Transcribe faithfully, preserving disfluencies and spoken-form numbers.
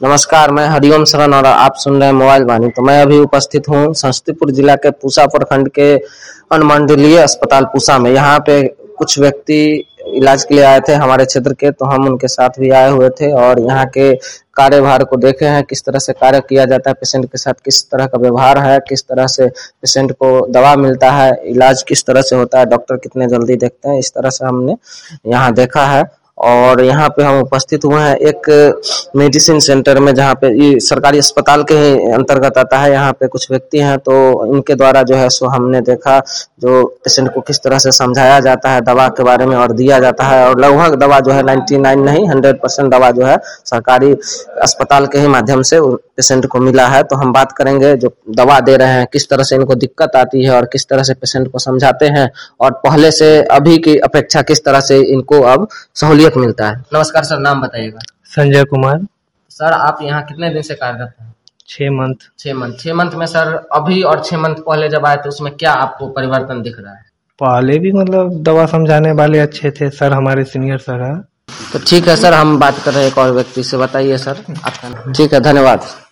नमस्कार, मैं हरिओम शरण और आप सुन रहे हैं मोबाइल वाणी। तो मैं अभी उपस्थित हूँ समस्तीपुर जिला के पूसा प्रखंड के अनुमंडलीय अस्पताल पूसा में। यहाँ पे कुछ व्यक्ति इलाज के लिए आए थे हमारे क्षेत्र के, तो हम उनके साथ भी आए हुए थे और यहाँ के कार्यभार को देखे हैं, किस तरह से कार्य किया जाता है, पेशेंट के साथ किस तरह का व्यवहार है, किस तरह से पेशेंट को दवा मिलता है, इलाज किस तरह से होता है, डॉक्टर कितने जल्दी देखते हैं, इस तरह से हमने यहाँ देखा है। और यहाँ पे हम उपस्थित हुए हैं एक मेडिसिन सेंटर में, जहाँ पे ये सरकारी अस्पताल के ही अंतर्गत आता है। यहाँ पे कुछ व्यक्ति हैं, तो इनके द्वारा जो है सो हमने देखा जो पेशेंट को किस तरह से समझाया जाता है दवा के बारे में और दिया जाता है। और लगभग दवा जो है निन्यानवे नहीं हंड्रेड परसेंट दवा जो है सरकारी अस्पताल के ही माध्यम से पेशेंट को मिला है। तो हम बात करेंगे जो दवा दे रहे हैं किस तरह से इनको दिक्कत आती है और किस तरह से पेशेंट को समझाते हैं और पहले से अभी की अपेक्षा किस तरह से इनको अब सहूलियत मिलता है। नमस्कार सर, नाम बताइएगा। संजय कुमार। सर, आप यहाँ कितने दिन से कार्यरत हैं? छह मंथ। छह मंथ छह मंथ में सर अभी और छह मंथ पहले जब आए थे उसमें क्या आपको परिवर्तन दिख रहा है? पहले भी मतलब दवा समझाने वाले अच्छे थे सर, हमारे सीनियर सर है। तो ठीक है सर, हम बात कर रहे हैं एक और व्यक्ति से। बताइए सर आपका नाम। ठीक है, धन्यवाद।